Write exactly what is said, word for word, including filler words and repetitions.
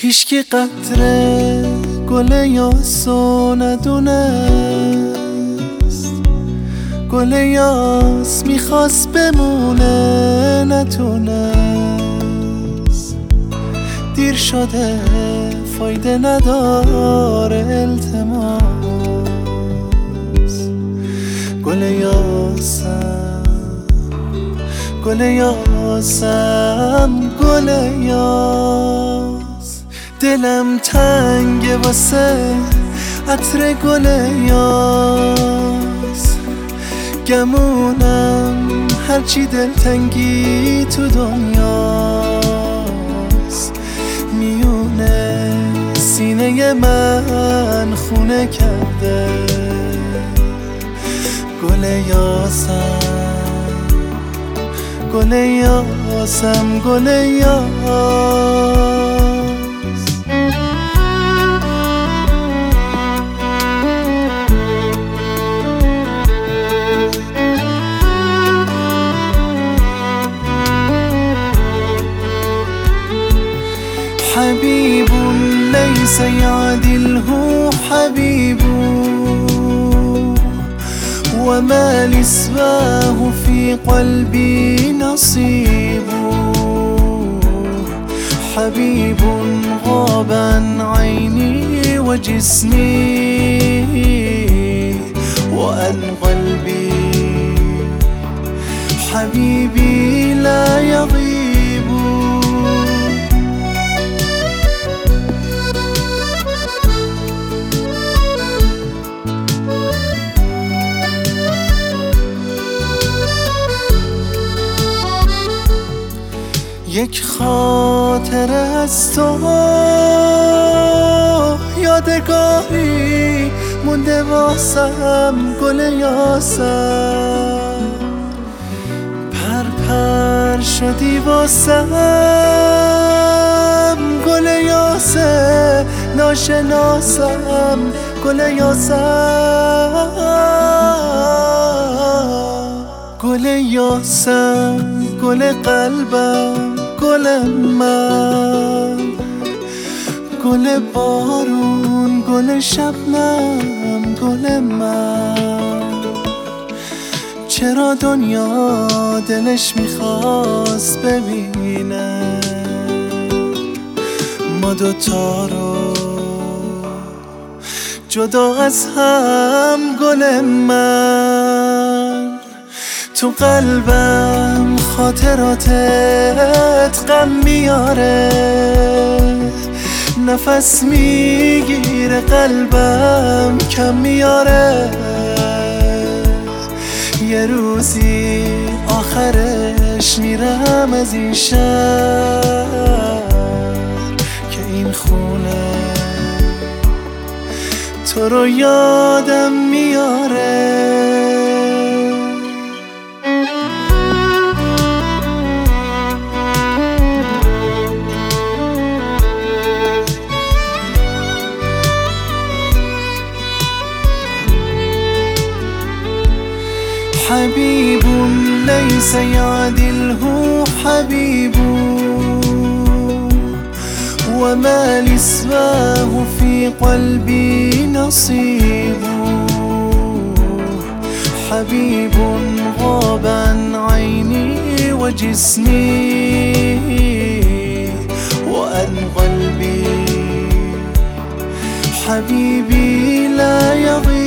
هیچکی قطره گل یاسو ندونست، گل یاس میخواست بمونه نتونست. دیر شده فایده نداره التماس، گل یاسم گل یاسم گل یاس. دلم تنگه واسه عطر گل یاس، گمونم هرچی دلتنگی تو دنیاست. میونه سینه من خونه کرده گل یاسم گل یاسم گل یاس. حبيب ليس يعدله حبيب، وما لسواه في قلبي نصيب. حبيب غاب عن عيني وجسمي وعن قلبي، حبيبي لا يغيب. یک خاطره از تو یادگاری مونده واسم گل یاسم. پر پر شدی واسم گل یاسه ناشناسم گل یاسم. گل یاسم گل قلبم گل من، گل بارون گل شبنم گل من. چرا دنیا دلش میخواست ببینه ما دوتا رو جدا از هم گل من. تو قلبم خاطراتت غم میاره، نفس میگیره قلبم کم میاره. یه روزی آخرش میرم از این شهر که این خونه تو رو یادم میاره. حبيب ليس يعدله حبيب، وما لسواه في قلبي نصيب. حبيب غاب عن عيني وجسمي وعن قلبي، حبيبي لا يغيب.